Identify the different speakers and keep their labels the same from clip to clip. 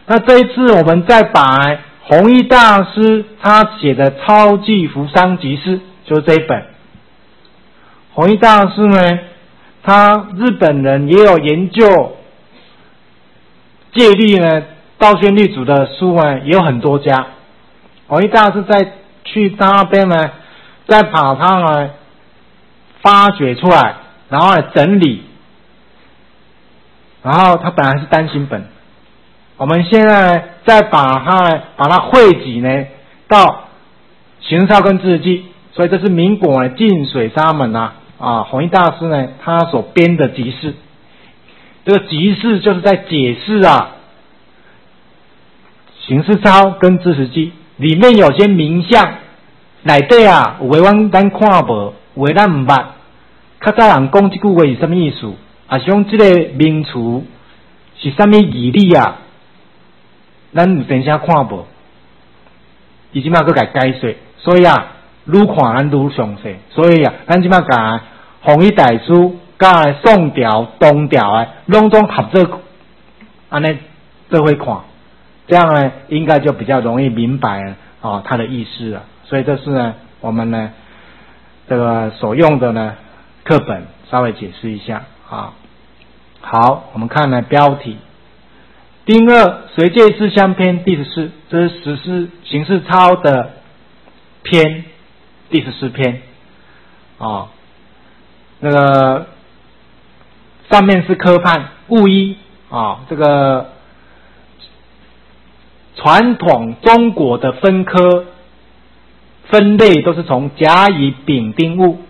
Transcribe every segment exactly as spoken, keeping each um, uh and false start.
Speaker 1: 那这一次我们再把弘一大师他写的《超记扶桑集释》，就是这一本。弘一大师呢，他日本人也有研究戒律呢，道宣律祖的书呢也有很多家。弘一大师在去他那边呢，再把它呢发掘出来，然后呢整理，然后他本来是单行本，我们现在呢再把它呢把它汇集呢到《行孝跟智记》，所以这是民国呢净水沙门啊啊弘一大师呢他所编的集释。这个集释就是在解释啊《行事操跟知识记》里面有些名相内底啊，有的阮咱看无，有的咱唔捌。较早人讲这句话是什么意思？啊，是讲这个名词是什么义理啊？咱有真正看无，伊即马搁甲解说，所以啊，愈看咱愈详细。所以啊，咱即马甲弘一大师甲宋朝、东朝诶，拢总合作安尼做伙看，这样呢，应该就比较容易明白啊、哦、它的意思了。所以这是呢，我们呢这个所用的呢课本稍微解释一下啊。好，我们看呢标题，丁二随戒事项篇第十四，这是实施行事操的篇第十四篇啊。那个上面是科判务一啊，这个传统中国的分科分类都是从甲乙丙丁戊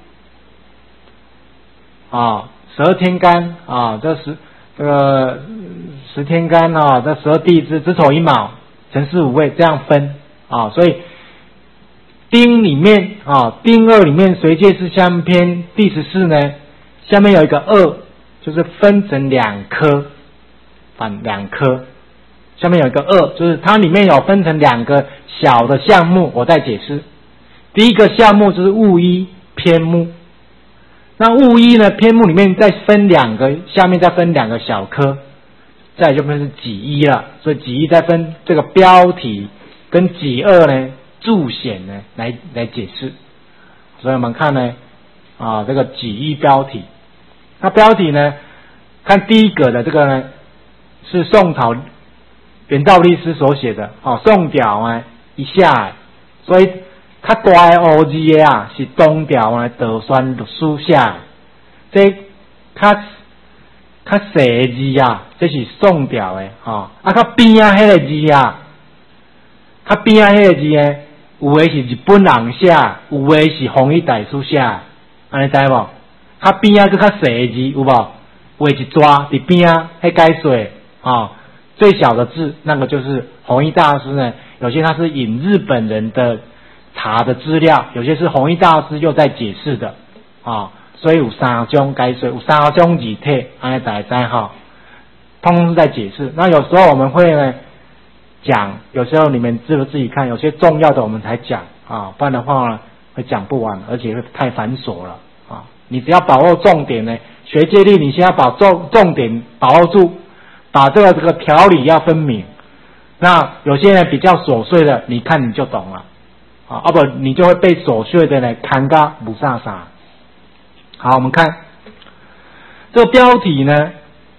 Speaker 1: 啊，十二天干啊，这十这个十天干啊，这十二地支子丑寅卯辰巳午未这样分啊，所以丁里面啊，丁二里面随戒事项篇第十四呢，下面有一个二，就是分成两科，反两科，下面有一个二，就是它里面有分成两个小的项目，我再解释。第一个项目就是务一篇目，那务一呢篇目里面再分两个，下面再分两个小科，再来就分是己一了，所以己一再分这个标题跟己二呢注显呢来来解释。所以我们看呢啊这个己一标题，那标题呢看第一个的这个呢是宋朝元照律师所写的啊，宋朝呢一下，所以较大的乌字的啊，是东条啊道宣律师写的，这较较细的字啊，这是宋朝的吼。啊，较边啊迄个字啊，较边啊迄个字呢，有的是日本人写，有的是弘一大师写，安尼知无？较边啊佮较细的字有无？画一抓伫边啊，迄解说啊，最小的字那个就是弘一大师呢。有些他是引日本人的查的资料，有些是弘一大师又在解释的啊，所以有三种解说，有三种字体，安尼大家知哈，通通是在解释。那有时候我们会呢讲，有时候你们自自己看，有些重要的我们才讲啊，不然的话呢会讲不完，而且会太繁琐了啊。你只要把握重点呢，学戒律你先要把重重点把握住，把这个这个条理要分明。那有些人比较琐碎的，你看你就懂了。啊，要不你就会被琐碎的呢看个不飒飒。好，我们看这个标题呢，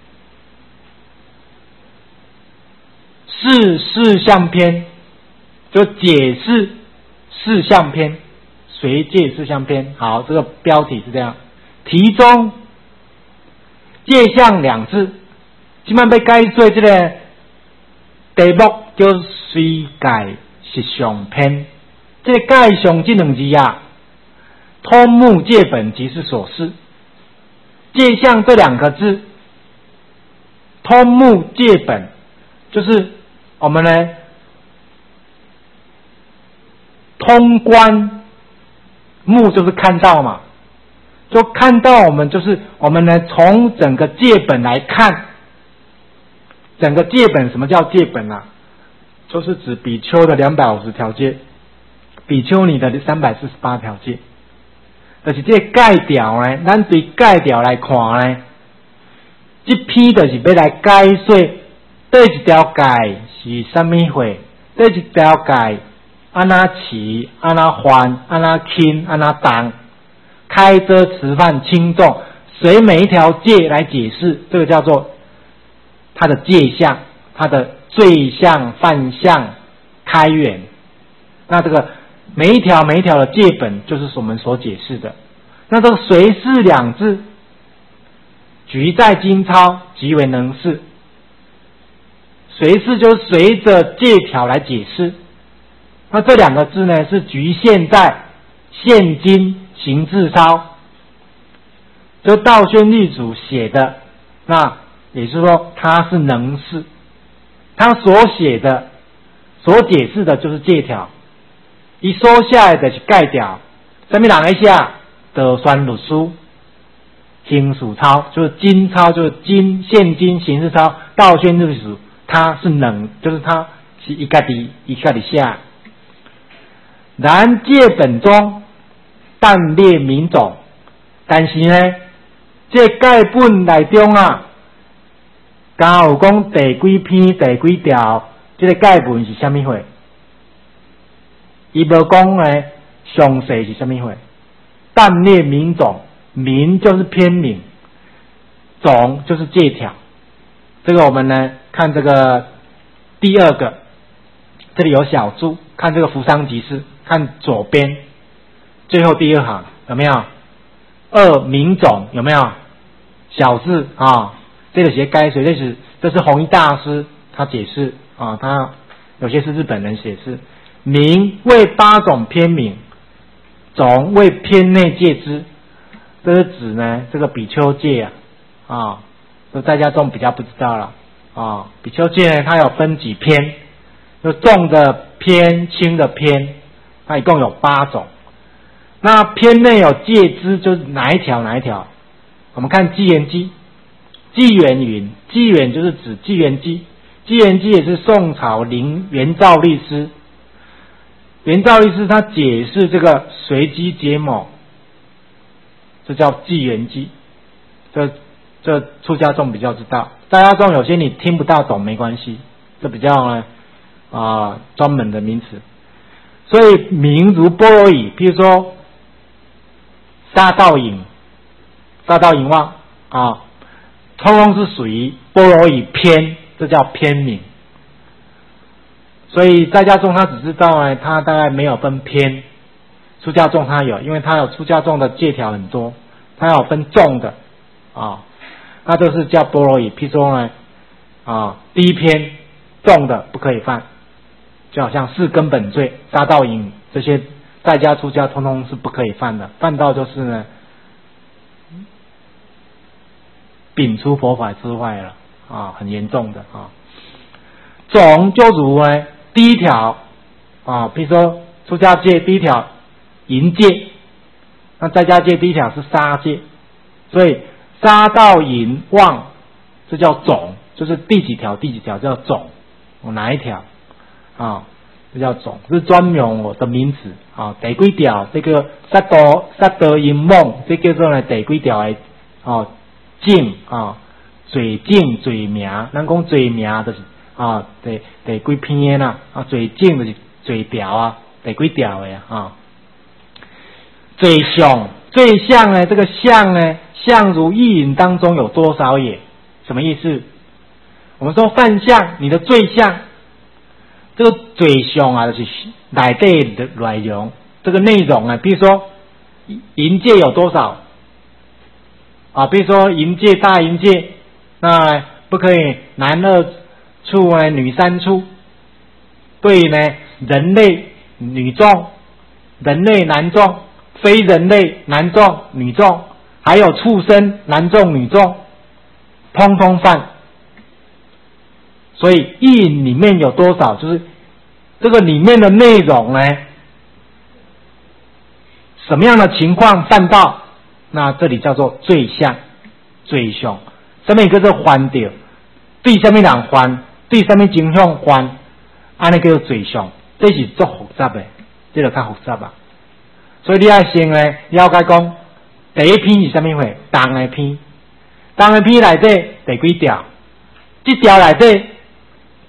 Speaker 1: 是事项篇，就解释事项篇，随戒事项篇。好，这个标题是这样，题中戒项两字，今晚被解说这个题目叫随戒事项篇。这个盖上这两字啊，通目戒本即是所示。戒项这两个字，通目戒本就是我们呢通关，目就是看到嘛，就看到我们就是我们呢从整个戒本来看，整个戒本什么叫戒本啊？就是指比丘的两百五十条戒。比丘尼的三百四十八条戒，就是这个戒条呢，咱对戒条来看呢，这批就是要来解说第一条界是什么货？第一条界安那齐，安那欢，安那轻，安那当，开遮持犯轻重，随每一条界来解释，这个叫做它的界相，它的罪相、犯相、开源。那这个每一条每一条的界本，就是我们所解释的。那这个随事两字，局在经操，极为能事。随事就是随着界条来解释。那这两个字呢，是局限在现今行字操，就道宣律主写的，那也就是说他是能事，他所写的、所解释的就是界条，一说下来的是盖条。什么人来写？德宣律书、行属操，就是今操，就是今现今行事操，道宣律主他是能，就是他是一家的一家的下。然界本中但列民种，但是呢，这界本内中啊，刚有讲第几篇、第几条，这个界本是什么货？伊无讲呢，详细是什么货？但列民种，民就是篇名，种就是界条。这个我们呢，看这个第二个，这里有小注，看这个扶桑集释。看左边最后第二行有没有二民种？有没有小字啊？这个写该谁？这是这是弘一大师他解释啊，他有些是日本人解释。民为八种篇名，种为篇内界之，这是指呢这个比丘戒啊啊，这在家众比较不知道了啊。比丘戒呢，它有分几篇，就重的篇、轻的篇。它一共有八种，那篇内有戒之，就是哪一条哪一条？我们看纪元记，纪元云，纪元就是指纪元记，纪元记也是宋朝林元照律师，元照律师他解释这个随机结某，这叫纪元记，这这出家众比较知道，在家众有些你听不大懂没关系，这比较呢啊、呃、专门的名词。所以名如般若语，譬如说杀盗淫、杀盗淫妄啊，通通是属于般若语篇，这叫篇名。所以在家众他只知道呢，他大概没有分篇，出家众他有，因为他有出家众的戒条很多，他有分重的啊，那就是叫般若语。譬如说呢啊，第一篇重的不可以犯。就好像四根本罪、杀盗淫这些在家出家通通是不可以犯的，犯到就是呢摒出佛法之外了啊，很严重的啊。种就如呢第一条啊，比如说出家戒第一条淫戒，那在家戒第一条是杀戒，所以杀盗淫妄这叫种，就是第几条第几条叫种，我哪一条？啊，这叫种，是专用的名词啊。第几条这个杀盗杀盗淫妄，这叫做呢第几条的哦境啊，罪境罪名，咱讲罪名就是啊第第几篇啦啊，罪境就是罪条啊，第几条的啊。罪相罪相呢，这个相呢，相如意引当中有多少也？什么意思？我们说犯相，你的罪相。这个罪相啊，就是内底的内容，这个内容啊，比如说淫戒有多少啊？比如说淫戒大淫戒，那不可以男二处呢，女三处。对呢，人类女众、人类男众、非人类男众、女众，还有畜生男众、女众，通通犯。所以意淫里面有多少，就是这个里面的内容呢？什么样的情况犯到？那这里叫做罪相、罪相。什么叫做犯掉？对什么人犯？对什么情况犯？安尼叫做罪相。这是足复杂的，这就较复杂啊。所以你要先呢了解讲，第一篇是什么货？当的篇，当的篇内底第几条？这条内底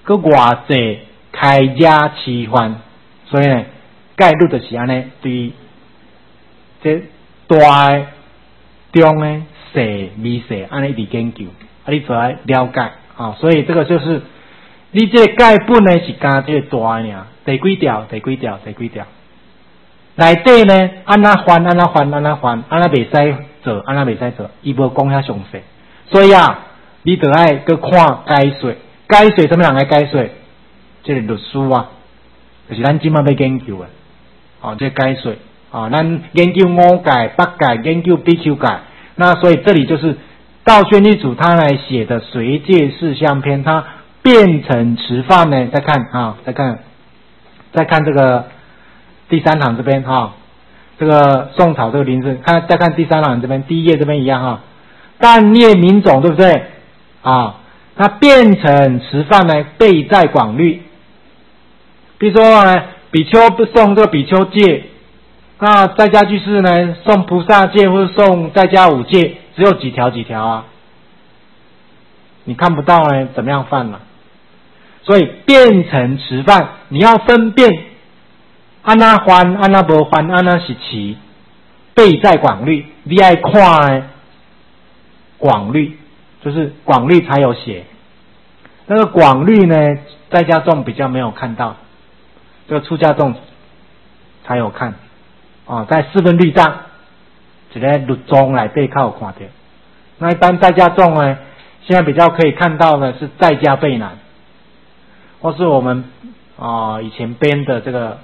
Speaker 1: 佮偌济开价吃饭，所以呢，概率就是安尼，对这大的、中的、小、微细安尼伫研究，啊，你就来了解啊。所以这个就是你这个钙本呢是加这个大的尔，第几条、第几条、第几条。内底呢，安那翻、安那翻、安那翻，安那袂使做，安那袂使做，伊无讲遐详细。所以啊，你得爱去看解说，解说什么人来解说？这个律师啊，就是咱今麦要研究的，哦，这个解说啊，咱研究五解、八解，研究 B Q 解。那所以这里就是道宣一组他来写的随戒事项篇，他变成持犯呢，再看啊，再看，再看这个。第三行这边哈，这个宋朝这个林字，看再看第三行这边第一页这边一样哈，但列民种对不对啊？那变成持犯呢，备在广律。比如说呢，比丘不送这个比丘戒，那在家居士呢送菩萨戒或者送在家五戒，只有几条几条啊？你看不到呢，怎么样犯了？所以变成持犯，你要分辨。安那还安那无还安那是持，备在广律，你爱看呢广律，就是广律才有写。那个广律呢，在家众比较没有看到，这个出家众才有看啊，在四分律藏，一个律宗内底较有看到。那一般在家众呢，现在比较可以看到的是在家备难，或是我们啊、呃、以前编的这个。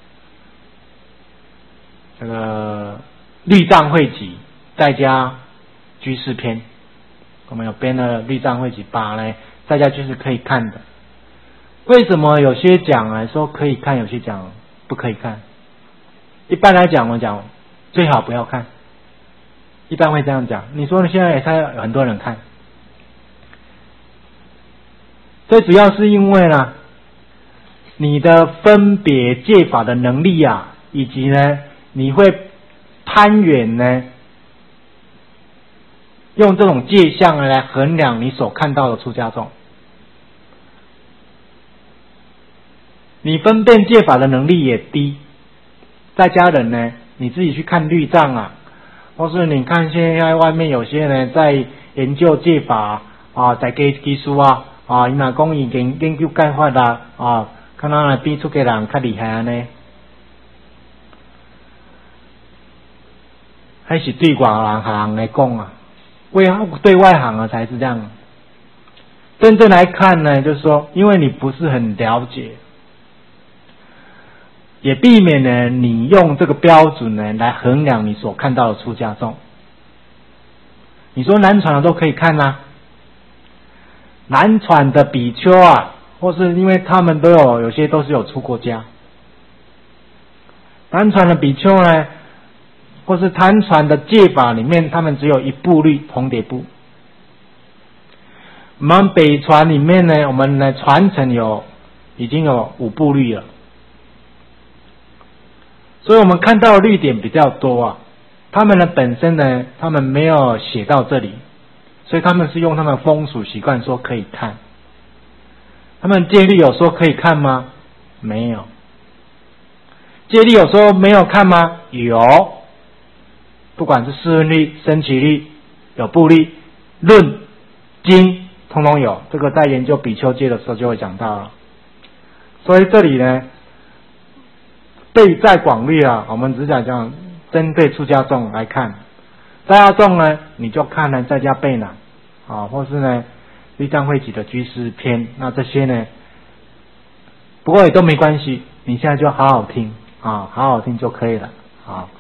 Speaker 1: 这个律藏汇集在家居士篇，我们有编了律藏汇集八呢，在家居士可以看的。为什么有些讲来说可以看，有些讲不可以看？一般来讲，我讲最好不要看，一般会这样讲。你说现在也看有很多人看，最主要是因为呢，你的分别戒法的能力啊，以及呢。你会攀远呢？用这种戒相来衡量你所看到的出家众，你分辨戒法的能力也低。在家人呢，你自己去看律藏啊，或是你看现在外面有些人在研究戒法啊，在给技术啊啊，伊若讲伊研研究戒法啦啊，看到来比出家人较厉害安尼。还是对外行行来讲啊，为对外行啊才是这样。真正来看呢，就是说，因为你不是很了解，也避免呢你用这个标准呢来衡量你所看到的出家众。你说南传的都可以看啊，南传的比丘啊，或是因为他们都有有些都是有出过家，南传的比丘呢。或是单传的戒法里面，他们只有一部律同叠部。我们北传里面呢，我们的传承有已经有五部律了，所以我们看到的律点比较多啊。他们呢本身呢，他们没有写到这里，所以他们是用他们风俗习惯说可以看。他们戒律有说可以看吗？没有。戒律有说没有看吗？有。不管是四分律、升起律、有部律、论、经，通通有。这个在研究比丘戒的时候就会讲到了。所以这里呢，备在广律啊，我们只讲讲针对出家众来看。在家众呢，你就看呢在家备难啊，或是呢律藏汇集的居士篇，那这些呢，不过也都没关系，你现在就好好听啊，好好听就可以了啊。